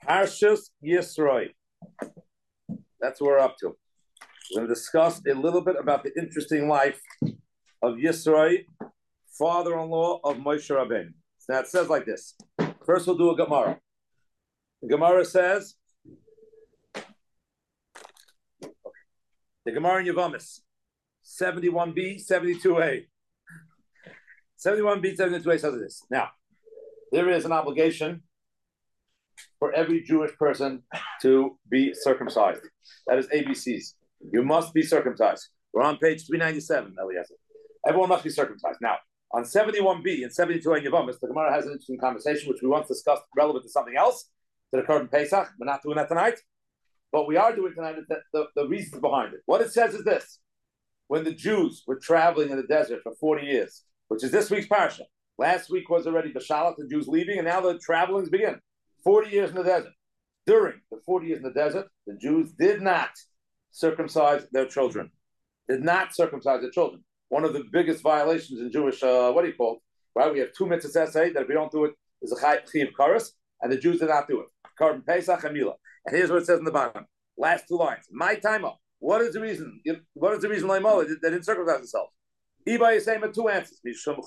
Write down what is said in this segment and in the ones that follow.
Parshas Yisroi. That's what we're up to. We're going to discuss a little bit about the interesting life of Yisroi, father-in-law of Moshe Rabbeinu. Now it says like this. First we'll do a Gemara. The Gemara says, the Gemara in Yevamos, 71b, 72a. 71b, 72a says this. Now, there is an obligation for every Jewish person to be circumcised. That is ABCs. You must be circumcised. We're on page 397, Eliezer. Everyone must be circumcised. Now, on 71b and 72a in Yevamos, the Gemara has an interesting conversation, which we once discussed relevant to something else, that occurred in Pesach. We're not doing that tonight. What we are doing tonight is the reasons behind it. What it says is this. When the Jews were traveling in the desert for 40 years, which is this week's parsha. Last week was already Bashalach, the Jews leaving, and now the travelings begin. 40 years in the desert. During the 40 years in the desert, the Jews did not circumcise their children. Did not circumcise their children. One of the biggest violations in Jewish, right? We have two mitzvahs essay that if we don't do it, is a chiyuv kares, and the Jews did not do it. Karban Pesach and Milah. And here's what it says in the bottom. Last two lines. My time up. What is the reason? What is the reason they didn't circumcise themselves? Iba is saying two answers.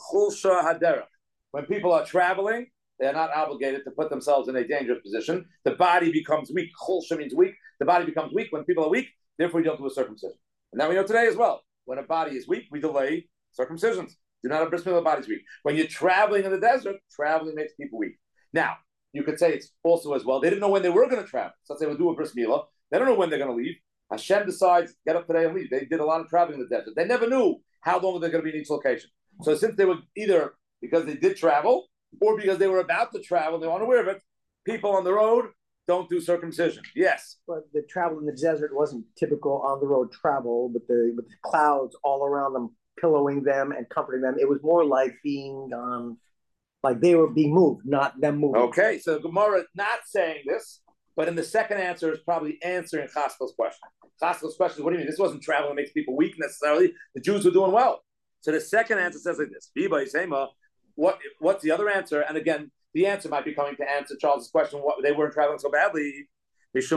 When people are traveling, they're not obligated to put themselves in a dangerous position. The body becomes weak. Chulsha means weak. The body becomes weak when people are weak. Therefore, you don't do a circumcision. And now we know today as well. When a body is weak, we delay circumcisions. Do not have bris milah, the body's weak. When you're traveling in the desert, traveling makes people weak. Now, you could say it's also as well. They didn't know when they were going to travel. So let's say we'll do a bris milah. They don't know when they're going to leave. Hashem decides, get up today and leave. They did a lot of traveling in the desert. They never knew how long they're going to be in each location. So since they were either because they did travel or because they were about to travel, they weren't aware of it, people on the road don't do circumcision. Yes. But the travel in the desert wasn't typical on the road travel, with the clouds all around them, pillowing them and comforting them. It was more like being, like they were being moved, not them moving. Okay, so Gemara is not saying this, but in the second answer is probably answering Chaskel's question. Chaskel's question is, what do you mean? This wasn't travel that makes people weak necessarily. The Jews were doing well. So the second answer says like this. What's the other answer? And again, the answer might be coming to answer Charles's question, what they weren't traveling so badly. Because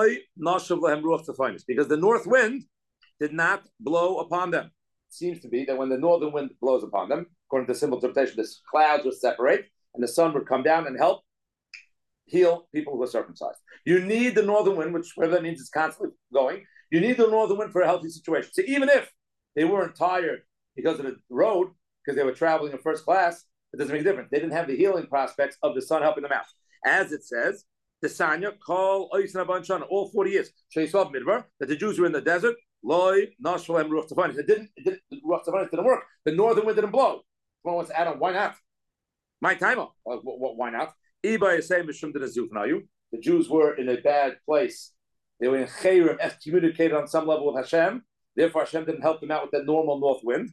the north wind did not blow upon them. It seems to be that when the northern wind blows upon them, according to the simple interpretation, the clouds would separate and the sun would come down and help heal people who are circumcised. You need the northern wind, which whether that means it's constantly going. You need the northern wind for a healthy situation. So even if they weren't tired because of the road, because they were traveling in first class, it doesn't make a difference. They didn't have the healing prospects of the sun helping them out. As it says, the Sanya call all 40 years. That the Jews were in the desert. It didn't work. The northern wind didn't blow. Someone wants to add on, why not? My timer. Why not? The Jews were in a bad place. They were in Chayrim, excommunicated on some level with Hashem. Therefore, Hashem didn't help them out with the normal north wind.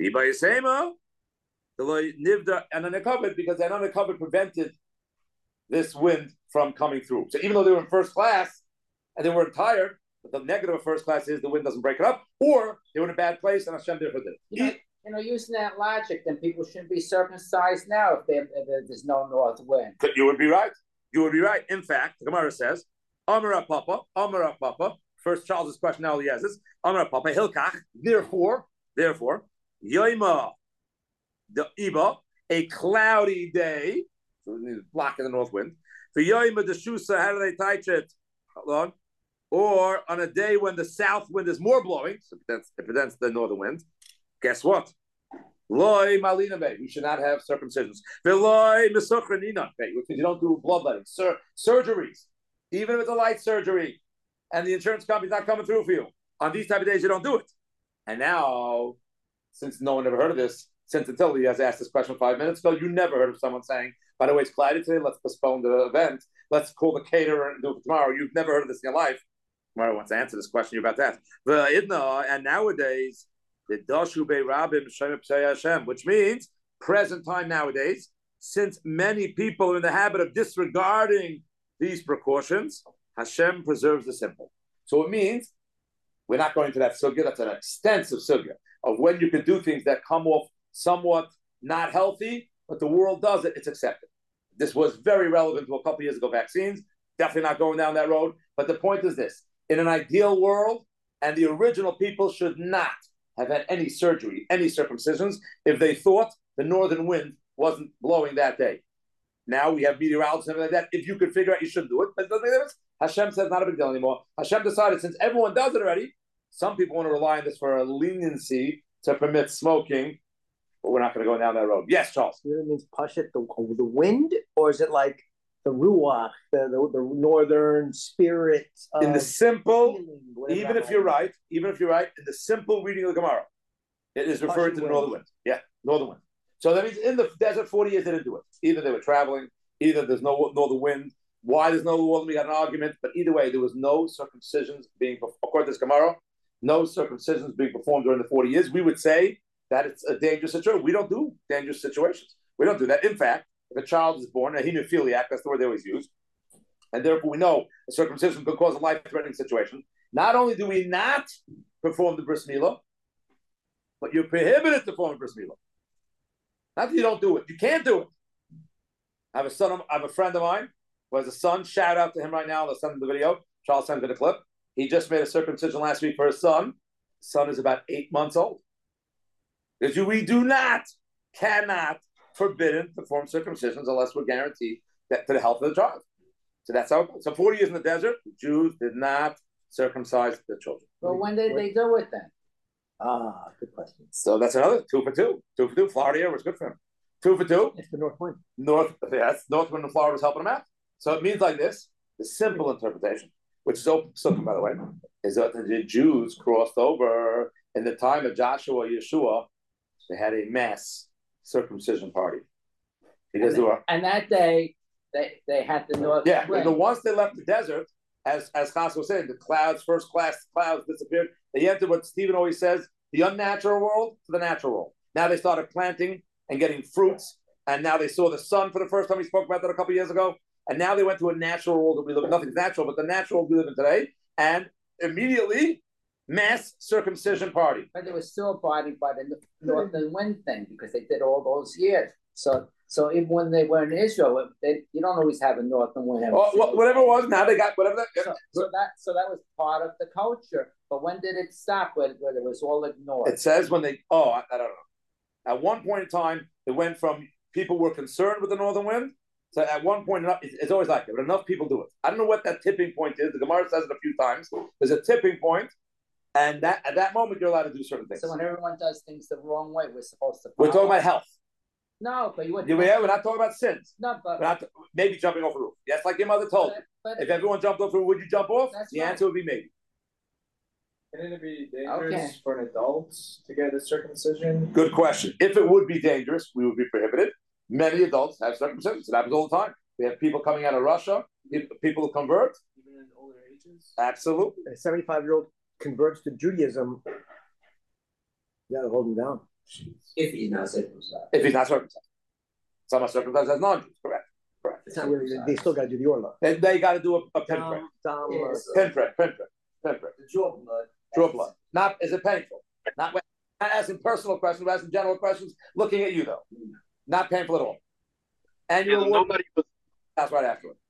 And uncovered because that uncovered prevented this wind from coming through. So even though they were in first class and they weren't tired, but the negative of first class is the wind doesn't break it up, or they were in a bad place and Hashem therefore did it. Using that logic, then people shouldn't be circumcised now if there's no north wind. But you would be right. You would be right. In fact, the Gemara says, Amar Papa, first Charles's question now he has this, Amar Papa, Hilkach, therefore, Yoima, the Iba, a cloudy day, so blocking the north wind. For Yoima the Shusa, how do they touch it? Hold on. Or on a day when the south wind is more blowing, so it prevents the northern wind. Guess what? Loi malina bay. We should not have circumcisions. Veloi mesuchranina bay, which means you don't do bloodletting. Surgeries, even if it's a light surgery, and the insurance company's not coming through for you. On these type of days, you don't do it. And now, since no one ever heard of this, since until he has asked this question 5 minutes ago, you never heard of someone saying, by the way, it's cloudy today, let's postpone the event. Let's call the caterer and do it tomorrow. You've never heard of this in your life. Tomorrow wants to answer this question you're about to ask. And nowadays, the Dashu Bei Rabim Hashem, which means present time nowadays, since many people are in the habit of disregarding these precautions, Hashem preserves the simple. So it means we're not going to that sugya. That's an extensive sugya of when you can do things that come off somewhat not healthy, but the world does it, it's accepted. This was very relevant to a couple of years ago vaccines. Definitely not going down that road. But the point is this: in an ideal world, and the original people should not have had any surgery, any circumcisions, if they thought the northern wind wasn't blowing that day. Now we have meteorologists and everything like that. If you could figure out, you should do it. But it doesn't make a difference. Hashem says not a big deal anymore. Hashem decided, since everyone does it already, some people want to rely on this for a leniency to permit smoking, but we're not going to go down that road. Yes, Charles. It means pashit, the wind, or is it like the ruach, the northern spirit? In the simple, feeling, even if you're right, in the simple reading of the Gemara, it is referring to the northern wind. Yeah, northern wind. So that means in the desert, 40 years they didn't do it. Either they were traveling, either there's no northern wind. Why there's no northern wind? We got an argument, but either way, there was no circumcisions being, according to this Gemara, no circumcisions being performed during the 40 years. We would say that it's a dangerous situation. We don't do dangerous situations. We don't do that. In fact, if a child is born, a hemophiliac, that's the word they always use, and therefore we know a circumcision could cause a life-threatening situation. Not only do we not perform the bris milah, but you're prohibited to perform the bris milah. Not that you don't do it. You can't do it. I have a friend of mine who has a son. Shout out to him right now. I'll send him the video. Charles sent me the clip. He just made a circumcision last week for his son. His son is about 8 months old. Because we cannot forbidden to perform circumcisions unless we're guaranteed that for the health of the child. So that's how it goes. So 40 years in the desert, the Jews did not circumcise their children. Well, when did they do it then? Good question. So that's another 2 for 2. 2 for 2. Florida here was good for him. 2 for 2. It's the north wind. North wind in Florida was helping him out. So it means like this: the simple interpretation, which is open silken, by the way, is that the Jews crossed over in the time of Joshua, Yeshua. They had a mass circumcision party because and that day they had the north. Yeah, once they left the desert, as Chas was saying, the clouds, first class clouds disappeared. They entered what Stephen always says, the unnatural world to the natural world. Now they started planting and getting fruits, and now they saw the sun for the first time. We spoke about that a couple of years ago, and now they went to a natural world that we live in. Nothing's natural, but the natural world we live in today, and immediately mass circumcision party. But they were still abiding by the northern wind thing because they did all those years. So even when they were in Israel, you don't always have a northern wind. Whatever it was, now they got whatever that. So that was part of the culture. But when did it stop? Where it was all ignored? It says when they. I don't know. At one point in time, it went from people were concerned with the northern wind. So at one point, it's always like that, but enough people do it. I don't know what that tipping point is. The Gemara says it a few times. There's a tipping point. And at that moment, you're allowed to do certain things. So when everyone does things the wrong way, we're supposed to. We're talking about health. No, but we're not talking about sins. No, but we're not maybe jumping off a roof. Yes, like your mother told you. But if everyone jumped off a roof, would you jump off? The answer would be maybe. Can it be dangerous for an adult to get a circumcision? Good question. If it would be dangerous, we would be prohibited. Many adults have circumcisions. It happens all the time. We have people coming out of Russia, people who convert. Even in older ages? Absolutely. A 75-year-old converts to Judaism, you gotta hold him down. If he's not circumcised. If he's not circumcised. Some are circumcised as non-Jews, correct. It's not really, they still gotta do the orla. They gotta do a pinprick. Pinprick. The jaw blood. Draw blood. Not, is it painful? Not asking personal questions, but asking general questions, looking at you though. Not painful at all. And you're nobody was. That's right after it.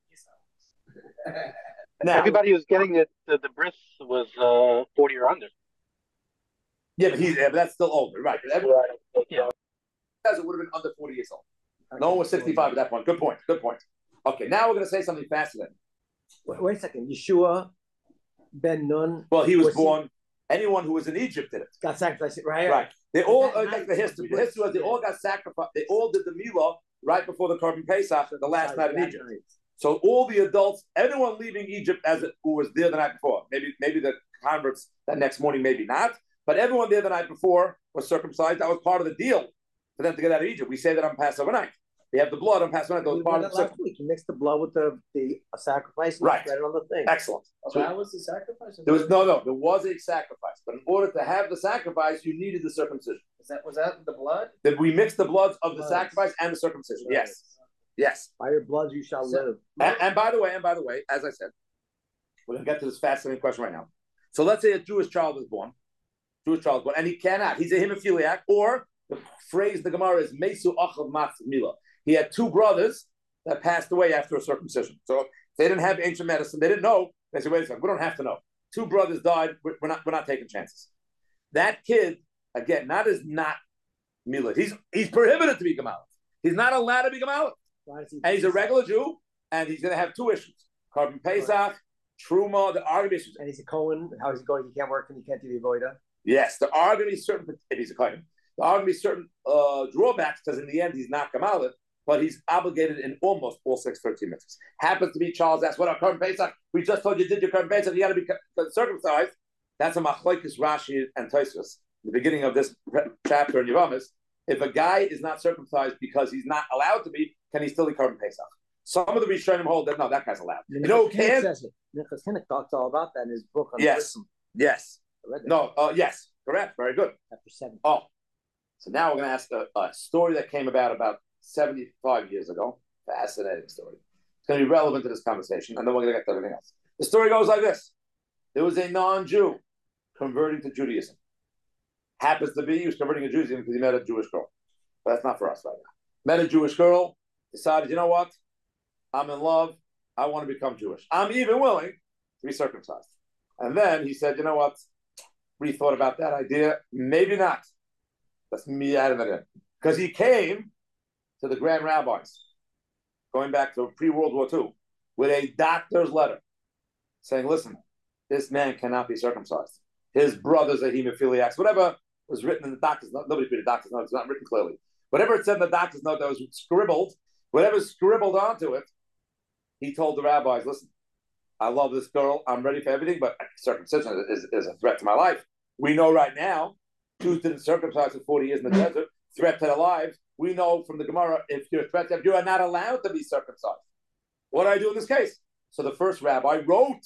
Now, everybody who's getting it, the bris was 40 or under. Yeah, but that's still older, right? It would have been under 40 years old. No one was 65 at that point. Good point. Okay, now we're going to say something fascinating. Wait a second. Yeshua ben Nun. Well, he was born. Anyone who was in Egypt did it. Got sacrificed, right? Right. They all, like the history. The history was they all got sacrificed. They all did the Milah right before the Korban Pesach, the last night in Egypt. So all the adults, anyone leaving Egypt who was there the night before, maybe the converts that next morning, maybe not, but everyone there the night before was circumcised. That was part of the deal for them to get out of Egypt. We say that on Passover night. They have the blood on Passover night. That was part of the last week. You mixed the blood with the sacrifice and right. Spread it on the thing. Excellent. So that was the sacrifice? There was no. There was a sacrifice, but in order to have the sacrifice, you needed the circumcision. Was that the blood? That we mixed the bloods of the sacrifice and the circumcision. Right. Yes. By your bloods you shall live. And by the way, as I said, we're going to get to this fascinating question right now. So let's say a Jewish child is born, and he cannot. He's a hemophiliac, or the phrase the Gemara is Mesu Achav Matz Mila. He had two brothers that passed away after a circumcision. So They didn't have ancient medicine. They didn't know. They said, wait a second, we don't have to know. 2 brothers died. We're not taking chances. That kid, again, not milad. He's prohibited to be Gamal. He's not allowed to be Gamal. And he's a regular Jew, and he's going to have 2 issues. Carbon Pesach, Truma, there are going to be issues. And he's a Cohen. How is he going? He can't work and he can't do the Avodah. Yes, there are going to be certain, if he's a Kohen, there are going to be certain drawbacks because in the end he's not Gamal, but he's obligated in almost all 613 mitzvahs. Happens to be Charles asked, what are Carbon Pesach? We just told you did your Carbon Pesach, you got to be circumcised. That's a machlokes Rashi and Tosfos. The beginning of this chapter in Yevamos. If a guy is not circumcised because he's not allowed to be, can he still be Carbon Pesach? Some of the Rishonim hold that no, that guy's allowed. You know who can? Nicholas Hinnock talks all about that in his book on Yes. Yes. No, yes, correct. Very good. Chapter 7. Oh, so now we're going to ask a story that came about 75 years ago. Fascinating story. It's going to be relevant to this conversation, and then we're going to get to everything else. The story goes like this. There was a non-Jew converting to Judaism. Happens to be he was converting to Judaism because he met a Jewish girl. But that's not for us right now. Met a Jewish girl, decided, you know what? I'm in love. I want to become Jewish. I'm even willing to be circumcised. And then he said, you know what? Rethought about that idea. Maybe not. Let's me add that in. Because he came to the grand rabbis, going back to pre-World War II, with a doctor's letter saying, listen, this man cannot be circumcised. His brothers are hemophiliacs. Whatever was written in the doctor's note, nobody read the doctor's note, it's not written clearly. Whatever it said in the doctor's note that was scribbled, whatever's scribbled onto it, he told the rabbis, listen, I love this girl. I'm ready for everything, but circumcision is a threat to my life. We know right now, Jews didn't circumcise for 40 years in the desert, threat to their lives. We know from the Gemara, if you're a threat to them, you are not allowed to be circumcised. What do I do in this case? So the first rabbi wrote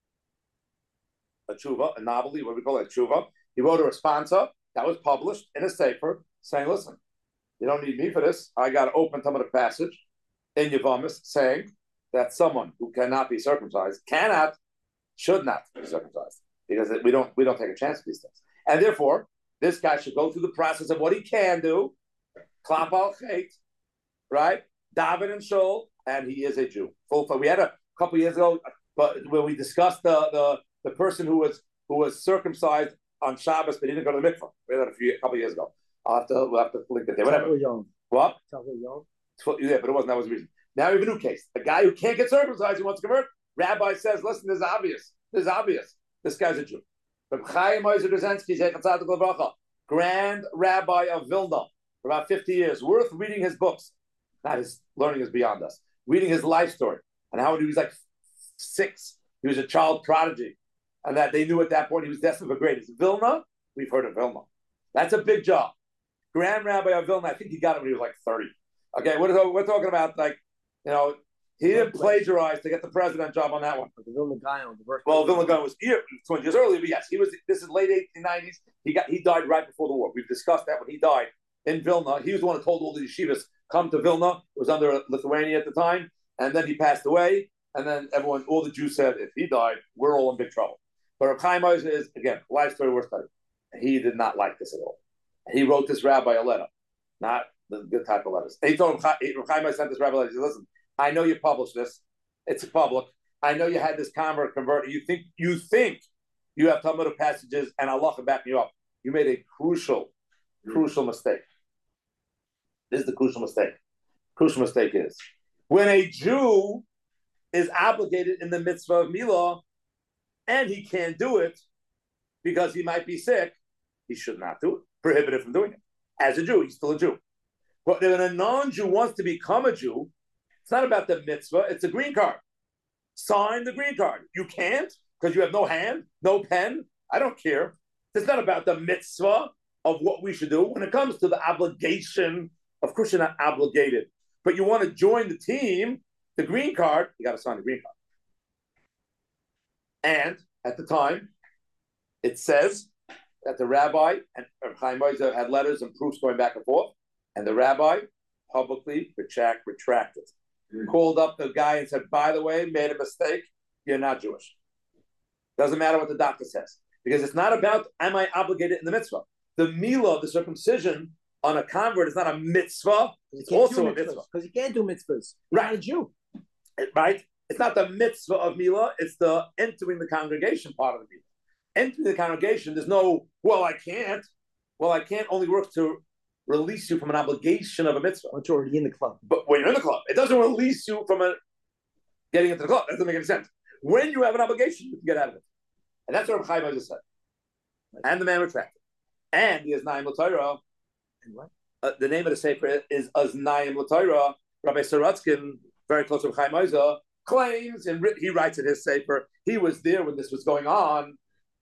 a tshuva, a novel, what we call it, a tshuva. He wrote a responsa that was published in a sefer saying, listen, you don't need me for this. I got to open some of the passage in Yevamos saying that someone who cannot be circumcised should not be circumcised because we don't take a chance with these things. And therefore, this guy should go through the process of what he can do, klap al chet, right? Daven and Shul, and he is a Jew. We had a couple years ago, but when we discussed the person who was circumcised on Shabbos but he didn't go to the mikvah. We had that a couple years ago. We'll have to link it there. Whatever. What? Yeah, but it wasn't. That was the reason. Now we have a new case. A guy who can't get circumcised, who wants to convert. Rabbi says, listen, this is obvious. This guy's a Jew. Grand Rabbi of Vilna for about 50 years. Worth reading his books. Not his learning is beyond us. Reading his life story. And how he was like 6. He was a child prodigy. And that they knew at that point he was destined for greatness. Vilna, we've heard of Vilna. That's a big job. Grand Rabbi of Vilna, I think he got it when he was like 30. Okay, we're talking about like, he didn't plagiarize to get the president job on that one. The Vilna Gaon. Well, Vilna Gaon was here 20 years earlier, but yes, this is late 1890s. He died right before the war. We've discussed that when he died in Vilna. He was the one who told all the yeshivas, come to Vilna. It was under Lithuania at the time. And then he passed away. And then all the Jews said, if he died, we're all in big trouble. But Reb Chaim Ozer is, again, life story worth studying. He did not like this at all. He wrote this rabbi a letter, not the good type of letters. He told Reb Chaim Ozer sent this rabbi a letter. He said, listen, I know you published this. It's public. I know you had this convert. You think you have Talmudic passages and Allah can back you up. You made a crucial mistake. This is the crucial mistake. Crucial mistake is when a Jew is obligated in the mitzvah of Milah and he can't do it because he might be sick, he should not do it. Prohibited from doing it. As a Jew, he's still a Jew. But when a non-Jew wants to become a Jew, it's not about the mitzvah, it's a green card. Sign the green card. You can't because you have no hand, no pen. I don't care. It's not about the mitzvah of what we should do. When it comes to the obligation, of course you're not obligated. But you want to join the team, the green card, you got to sign the green card. And at the time, it says that the rabbi and Chaim Ozer had letters and proofs going back and forth, and the rabbi publicly retracted. Called up the guy and said, by the way, made a mistake, you're not Jewish. Doesn't matter what the doctor says. Because it's not about, am I obligated in the mitzvah? The milah, the circumcision on a convert is not a mitzvah, it's also a mitzvah. Because you can't do mitzvahs. Right. Not a Jew. Right? It's not the mitzvah of Mila, it's the entering the congregation part of the Mila. Entering the congregation, there's no, well, I can't. Well, I can't only work to release you from an obligation of a mitzvah. Once you're already in the club. But when you're in the club, it doesn't release you from getting into the club. That doesn't make any sense. When you have an obligation, you can get out of it. And that's what Rabbi Chaim just said. And the man retracted. And he has Naim L'Torah. And what? The name of the sefer is Aznayim L'Torah. Rabbi Sorotzkin, very close to Chaim Ozer, claims, and he writes in his sefer, he was there when this was going on.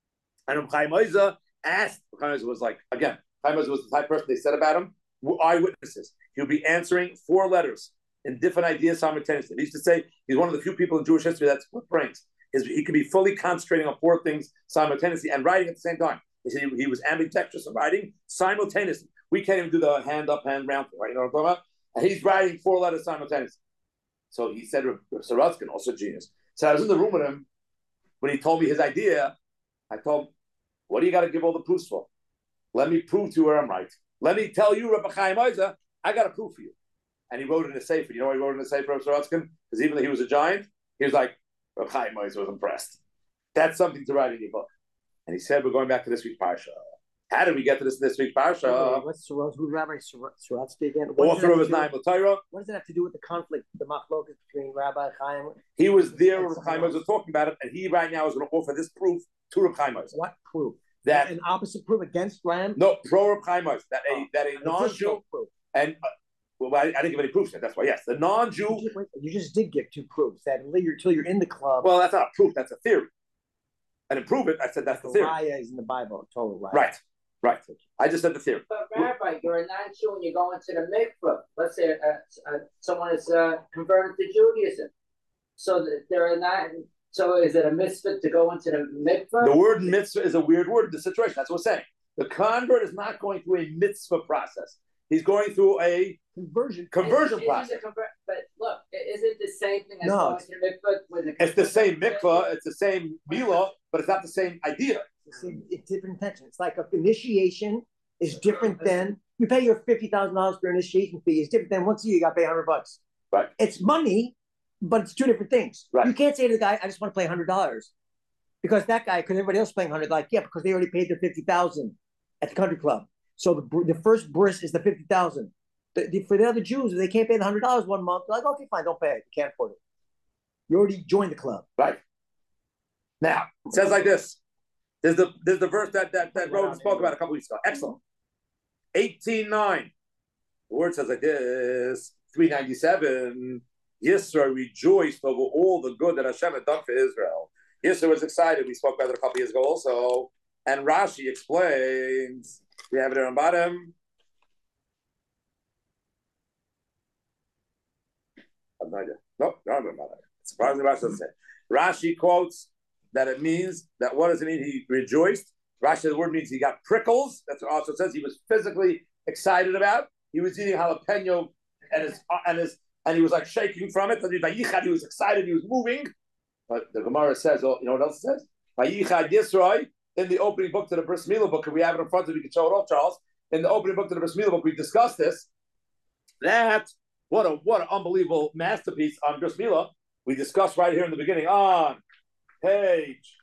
And Chaim Ozer asked, Chaim Ozer was like, again, Chaim Ozer was the type of person they said about him, eyewitnesses. He'll be answering 4 letters in different ideas simultaneously. He used to say he's one of the few people in Jewish history that's split brains. He could be fully concentrating on 4 things simultaneously and writing at the same time. He said he was ambidextrous in writing simultaneously. We can't even do the hand up, hand round thing, right? You know what I'm talking about? And he's writing 4 letters simultaneously. So he said, Sorotzkin, also genius. So I was in the room with him when he told me his idea. I told him, what do you got to give all the proofs for? Let me prove to you where I'm right. Let me tell you, Rabbi Chaim Ozer, I got a proof for you. And he wrote it in a sefer. You know why he wrote it in a sefer of Sorotzkin? Because even though he was a giant, he was like, Rabbi Chaim Ozer was impressed. That's something to write in your book. And he said, we're going back to this week's parsha. How did we get to this week's parsha? What's Sorotzkin? Who's Rabbi Sorotzkin again? Author of his Naim L'Torah. What does it have to do with the conflict, the machlokas between Rabbi Chaim? He was there when Rabbi Chaim Ozer was talking about it, and he right now is going to offer this proof to Rabbi Chaim Ozer. What proof? That an opposite proof against Ram? No, pro Rabbi Chaim Ozer. That a non-Jew proof. And well, I didn't give any proofs yet. That's why, yes, the non-Jew. You just did give 2 proofs. That until you're in the club. Well, that's not a proof. That's a theory. And to prove it, I said that's the theory. Raya is in the Bible, total raya. Right. I just said the theory. But Rabbi, you're a non-Jew and you go into the mikveh. Let's say someone is converted to Judaism, so they're not. So is it a mitzvah to go into the mikveh? The word mitzvah is a weird word in this situation. That's what we're saying. The convert is not going through a mitzvah process. He's going through a conversion process. But look, is it the same thing as going to the mikveh? It's the same mikveh, it's the same milah, but it's not the same idea. It's different intention. It's like initiation is different than you pay your $50,000 for initiation fee. Is different than once a year you got to pay $100. Right. It's money, but it's 2 different things. Right. You can't say to the guy, "I just want to play $100," because that guy, because everybody else is playing $100, like because they already paid their $50,000 at the country club. So the first bris is the $50,000. For the other Jews, if they can't pay the $100 one month, they're like, okay, fine, don't pay it. You can't afford it. You already joined the club. Right. Now, it says like this. There's the verse that Rogan spoke about a couple weeks ago. Excellent. 18:9. The word says like this. 397. Yisra rejoiced over all the good that Hashem had done for Israel. Yisra was excited. We spoke about it a couple years ago also. And Rashi explains. We have it here on bottom. I have no idea. Nope, no, no, no. Surprisingly, Rashi doesn't say. Rashi quotes that it means that what does it mean? He rejoiced. Rashi, the word means he got prickles. That's what also says. He was physically excited about. He was eating jalapeno and he was like shaking from it. He was excited. He was moving. But the Gemara says, oh, you know what else it says? Vayichad Yisroi. In the opening book to the Bris Milah book, if we have it in front of you, we can show it off, Charles. In the opening book to the Bris Milah book, we discussed this. What an unbelievable masterpiece on Bris Milah. We discussed right here in the beginning on page,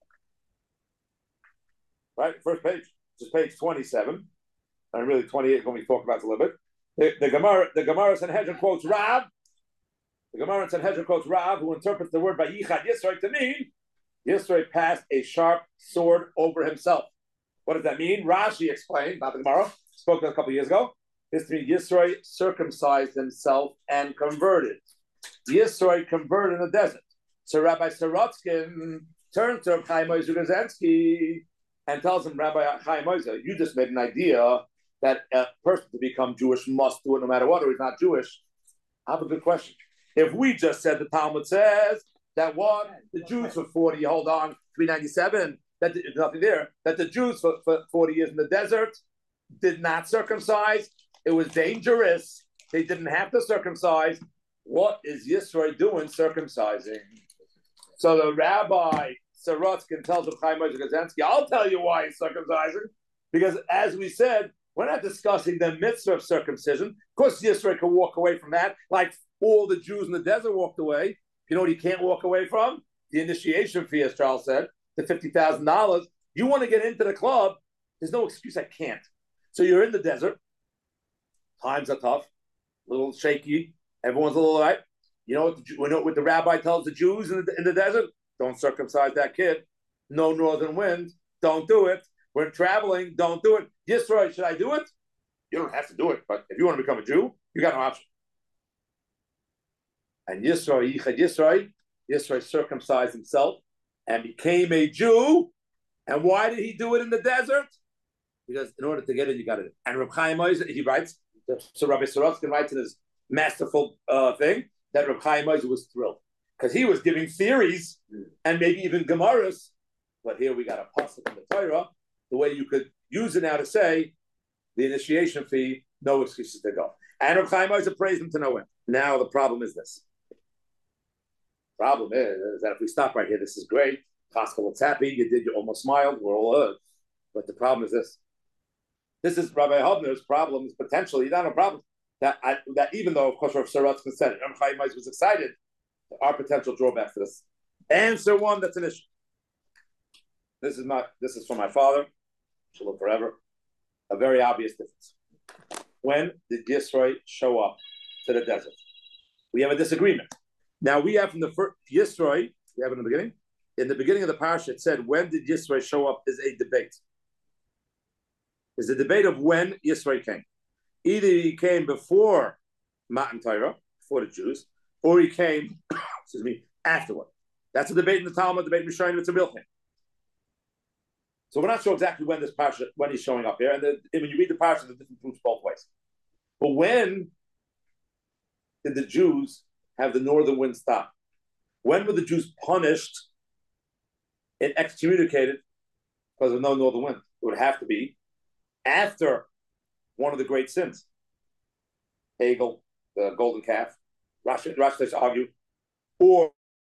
right, first page, just page 27, and really 28 when we talk about it a little bit. The Gemara Sanhedrin quotes Rav. The Gemara Sanhedrin quotes Rav, who interprets the word by Yichad Yisroi to mean Yisroi passed a sharp sword over himself. What does that mean? Rashi explained, not the Gemara, spoke a couple of years ago. This means Yisroi circumcised himself and converted. Yisroi converted in the desert. So Rabbi Sorotzkin turns to Chaim Ozer Guzensky and tells him, Rabbi Chaim Ozer, you just made an idea that a person to become Jewish must do it no matter what, or he's not Jewish. I have a good question. If we just said the Talmud says that what the Jews for 40, hold on, 397, that there's nothing there, that the Jews for 40 years in the desert did not circumcise, it was dangerous, they didn't have to circumcise. What is Yisroi doing circumcising? So the Rabbi Sorotzkin tells the Chaim Ozer Guzensky, I'll tell you why he's circumcising, because as we said, we're not discussing the mitzvah of circumcision. Of course, Yisroi can walk away from that, like all the Jews in the desert walked away. You know what he can't walk away from? The initiation fee, as Charles said, the $50,000. You want to get into the club, there's no excuse I can't. So you're in the desert. Times are tough, a little shaky. Everyone's a little right. You know what the rabbi tells the Jews in the desert? Don't circumcise that kid. No northern wind. Don't do it. We're traveling. Don't do it. Yisrael, should I do it? You don't have to do it, but if you want to become a Jew, you got no option. And Yisrael circumcised himself and became a Jew. And why did he do it in the desert? Because in order to get it, you got it. And Reb Chaim Oizer, he writes, so Rabbi Sorotzkin writes in his masterful thing, that Reb Chaim Oizer was thrilled. Because he was giving theories and maybe even Gemaras. But here we got a pasuk in the Torah, the way you could use it now to say, the initiation fee, no excuses to go. And Reb Chaim Oizer praised him to no end. Now the problem is this. Problem is that if we stop right here, this is great. Pascal is happy. You almost smiled. We're all but the problem is this. This is Rabbi Hubner's problem. Is potentially not a problem. That even though, of course, Rav Sorotzkin said it, Reb Chaim Oizer was excited. There are potential drawbacks to this. Answer one that's an issue. This is from my father. Shall live forever. A very obvious difference. When did Yisrael show up to the desert? We have a disagreement. Now we have from the first Yisrael, we have it in the beginning. In the beginning of the parsha, it said, when did Yisrael show up is a debate. It's a debate of when Yisrael came. Either he came before Matan Torah, before the Jews, or he came, afterward. That's a debate in the Talmud, debate in Rishonim, it's a real thing. So we're not sure exactly when this parsha, when he's showing up here. And when you read the parsha, there's different proofs both ways. But when did the Jews have the northern wind stop? When were the Jews punished and excommunicated because of no northern wind? It would have to be after one of the great sins. Hegel, the golden calf, Rashi argue, or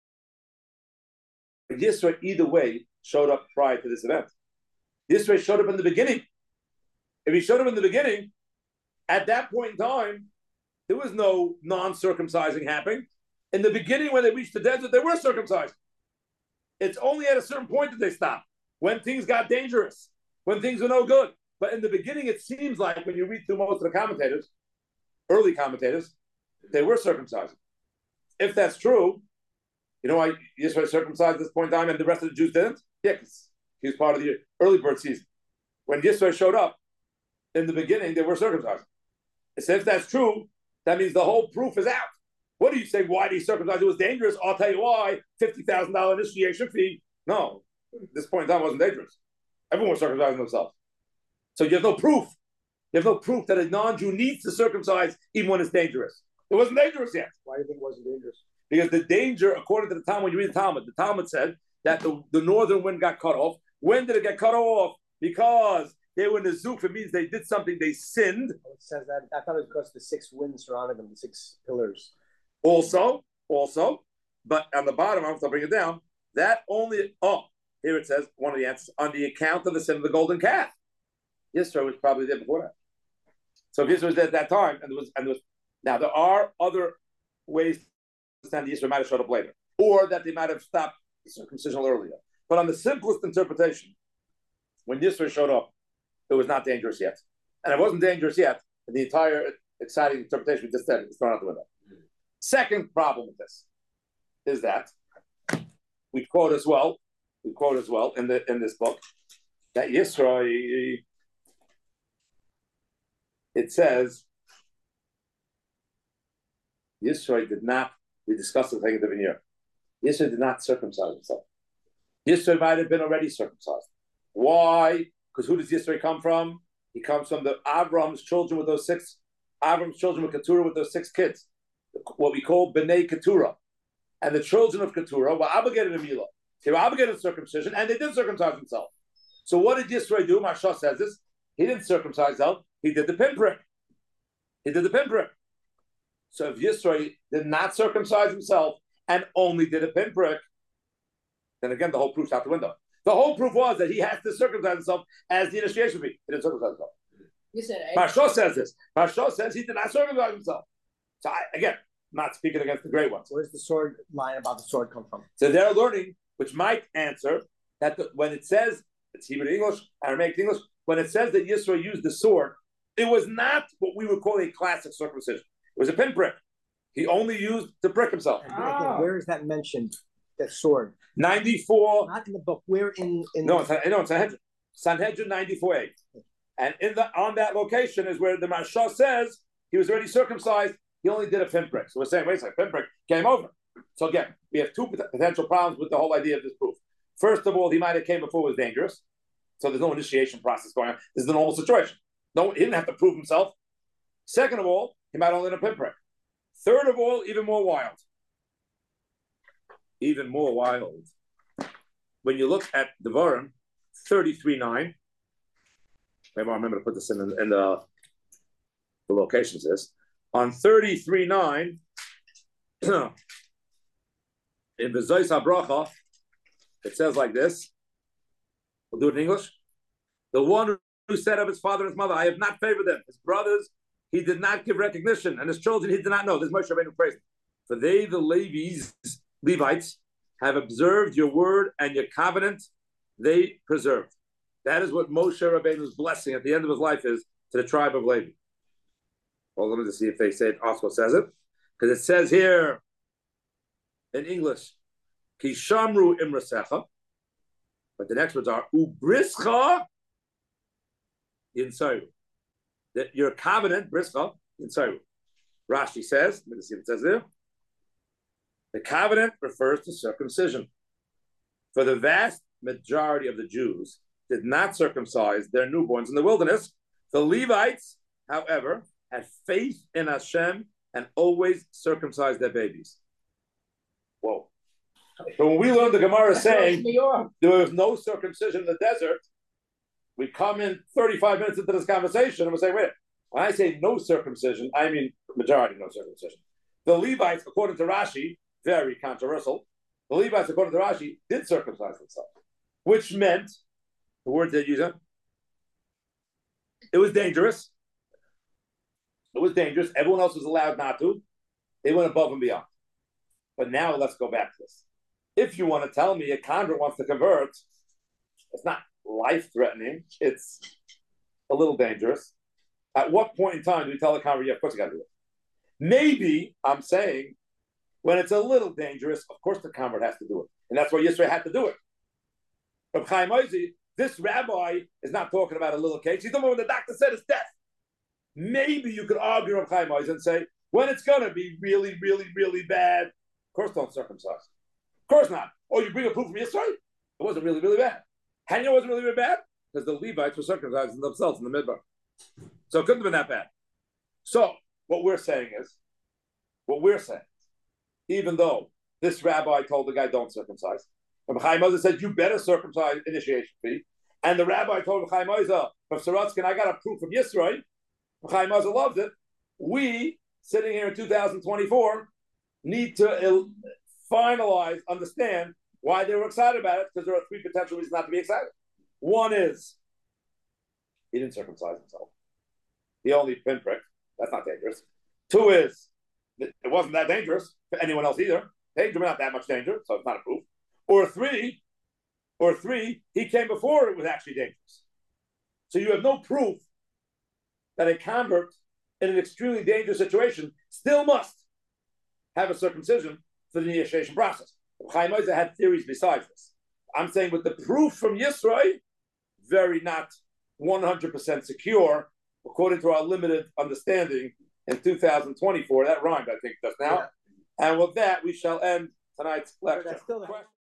Yisrael either way showed up prior to this event. Yisrael showed up in the beginning. If he showed up in the beginning, at that point in time, there was no non-circumcising happening. In the beginning, when they reached the desert, they were circumcised. It's only at a certain point that they stopped, when things got dangerous, when things were no good. But in the beginning, it seems like when you read through most of the commentators, early commentators, they were circumcised. If that's true, you know why Yisrael circumcised at this point in time and the rest of the Jews didn't? Yeah, because he was part of the early bird season. When Yisrael showed up, in the beginning, they were circumcised. So if that's true, that means the whole proof is out. What do you say? Why did he circumcise? It was dangerous. I'll tell you why. $50,000 initiation fee. No, at this point in time, it wasn't dangerous. Everyone was circumcising themselves. So you have no proof. You have no proof that a non-Jew needs to circumcise even when it's dangerous. It wasn't dangerous yet. Why do you think it wasn't dangerous? Because the danger, according to the Talmud, when you read the Talmud said that the northern wind got cut off. When did it get cut off? Because they were in the Zuf. It means they did something. They sinned. It says that. I thought it was because the 6 winds surrounded them, the 6 pillars. Also, but on the bottom, I'll bring it down. That only, here it says, one of the answers, on the account of the sin of the golden calf. Yisro was probably there before that. So if Yisro was there at that time, and there was, now there are other ways to understand the Yisro might have showed up later, or that they might have stopped the circumcision earlier. But on the simplest interpretation, when Yisro showed up, it was not dangerous yet. And it wasn't dangerous yet, and the entire exciting interpretation we just said is thrown out the window. Second problem with this is that we quote as well in this book that Yisro, it says Yisro did not, we discussed the thing at the veneer, Yisro did not circumcise himself. Yisro might have been already circumcised. Why? Because who does Yisro come from? He comes from the Avram's children with those 6, Avram's children with Keturah with those 6 kids, what we call B'nai Keturah. And the children of Keturah were obligated to Milah. They were obligated to circumcision, and they did circumcise themselves. So what did Yisro do? Marsha says this. He didn't circumcise himself. He did the pinprick. So if Yisro did not circumcise himself and only did a pinprick, then again, the whole proof's out the window. The whole proof was that he has to circumcise himself as the initiation fee. He didn't circumcise himself. Marsha says this. Marsha says he did not circumcise himself. So again, not speaking against the great ones. Where's the sword line about the sword come from? So they're learning, which might answer that when it says, it's Hebrew English, Aramaic English, when it says that Yisro used the sword, it was not what we would call a classic circumcision. It was a pinprick. He only used to prick himself. Again, where is that mentioned? That sword? 94. Not in the book. Where in? No, it's Sanhedrin. Sanhedrin 94a. And on that location is where the Maharsha says he was already circumcised. He only did a pinprick. So we're saying, wait a second, pinprick came over. So again, we have two potential problems with the whole idea of this proof. First of all, he might have came before it was dangerous. So there's no initiation process going on. This is the normal situation. No, he didn't have to prove himself. Second of all, he might only did a pinprick. Third of all, even more wild. Even more wild. When you look at Devarim 33:9, maybe I remember to put this in the locations is on 33:9 in V'zois HaBracha, it says like this. We'll do it in English. The one who said of his father and his mother, I have not favored them. His brothers, he did not give recognition, and his children, he did not know. This is Moshe Rabbeinu praising. For they, the Levites, have observed your word and your covenant, they preserved. That is what Moshe Rabbeinu's blessing at the end of his life is to the tribe of Levi. Well, let me just see if they say it also says it. Because it says here in English, Ki shamru imrasecha, but the next words are ubrischa insayu. That your covenant, brischa, insayu. Rashi says, let me see what it says there. The covenant refers to circumcision. For the vast majority of the Jews did not circumcise their newborns in the wilderness. The Levites, however, had faith in Hashem and always circumcised their babies. Whoa. So when we learn the Gemara saying there was no circumcision in the desert, we come in 35 minutes into this conversation and we say, wait, when I say no circumcision, I mean majority no circumcision. The Levites, according to Rashi, very controversial, the Levites, according to Rashi, did circumcise themselves, which meant, the word they're using, it was dangerous. It was dangerous. Everyone else was allowed not to. They went above and beyond. But now let's go back to this. If you want to tell me a convert wants to convert, it's not life-threatening. It's a little dangerous. At what point in time do we tell a convert, yeah, of course you got to do it? Maybe, I'm saying, when it's a little dangerous, of course the convert has to do it. And that's why Yisro had to do it. But Chaim Oizi, this rabbi is not talking about a little case. He's talking about when the doctor said it's death. Maybe you could argue with Chaim Oizi and say, when it's going to be really, really, really bad, of course don't circumcise. Of course not. Oh, you bring a proof from Yisro? It wasn't really, really bad. How do you know it wasn't really, really bad? Because the Levites were circumcising themselves in the Midbar. So it couldn't have been that bad. So what we're saying is, even though this rabbi told the guy don't circumcise, Rabbi Chaim Oizi said, you better circumcise initiation fee. And the rabbi told Rabbi Chaim Oizi, Rav Sorotzkin, I got a proof from Yisro. Rabbi Chaim Oizi loved it. We, sitting here in 2024, need to finalize, understand why they were excited about it, because there are three potential reasons not to be excited. One is, he didn't circumcise himself. He only pinpricked. That's not dangerous. Two is, it wasn't that dangerous for anyone else either. Danger, but not that much danger, so it's not a proof. Or three, he came before it was actually dangerous. So you have no proof that a convert in an extremely dangerous situation still must have a circumcision for the initiation process. Chaim Oizi had theories besides this. I'm saying with the proof from Yisro, very not 100% secure, according to our limited understanding in 2024. That rhymed, I think, just now. Yeah. And with that, we shall end tonight's lecture.